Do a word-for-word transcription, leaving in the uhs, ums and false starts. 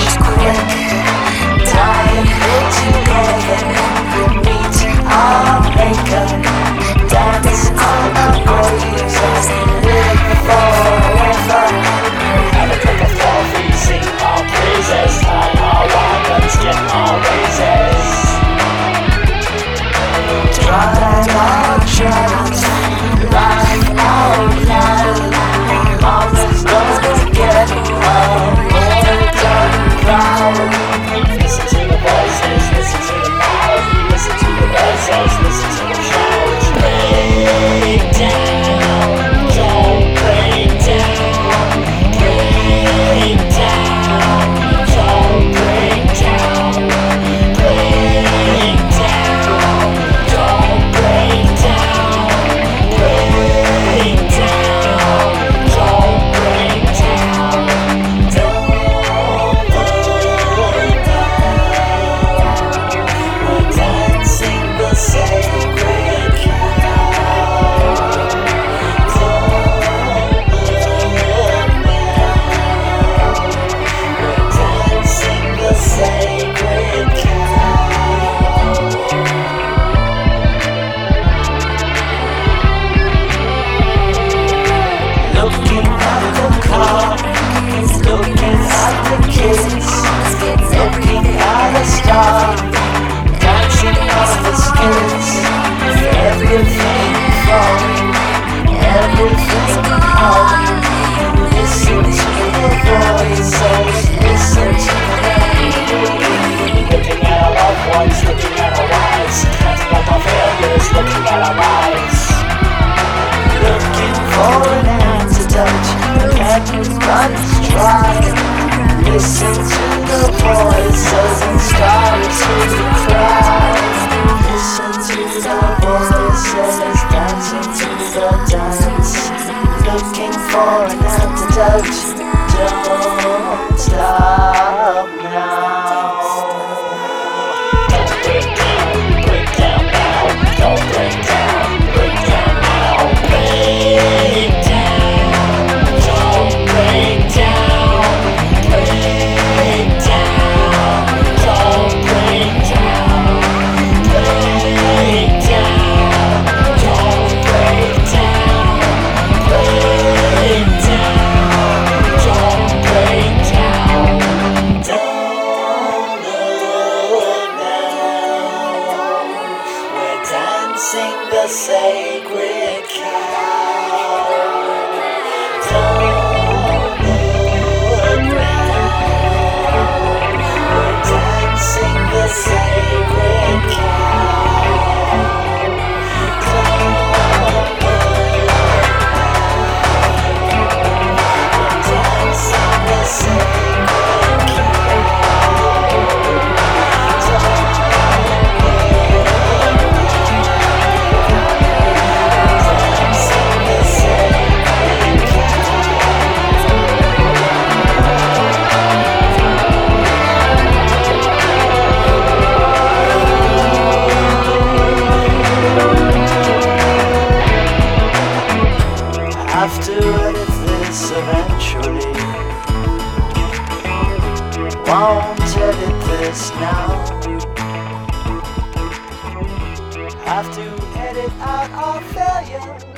change quick. Die together, meet our maker. Dance on the waves as we live forever. Have a drink of coffee, sing our praises, tie our wagons, get our raises. Drive our trucks, life out loud. Mama's gonna get a more done proud. Listen to the voices, listen to the loud. Listen to the voices, listen to the shout. Break down, don't break down. Break down, don't break down. Break down, don't break down. Break down, don't break down. Don't look down. We're dancing the sacred cow. Don't look down. We're dancing the sacred cow. Looking at the car, looking at the kids, looking at a star, dancing on the skids. Everything falling, everything calling. Listen to the voices, listen to them. Looking at our loved ones, looking at our lives, counting up our failures, looking at our lives. Looking for an antidote, can you run dry? Listen to the voices and start to cry. Listen to the voices, dancing to the dance. Looking for an antidote, don't stop now. Don't break down, break down now. Don't break down, break down now. Break down, don't break down. Break down, don't break down. Break down, don't break down. Break down, don't break down. Don't look now. We're dancing the sacred cow. Don't look now. We're dancing the sacred cow. Don't look now. We're dancing the sacred cow. Have to edit this eventually. Won't edit this now. Have to edit out our failure.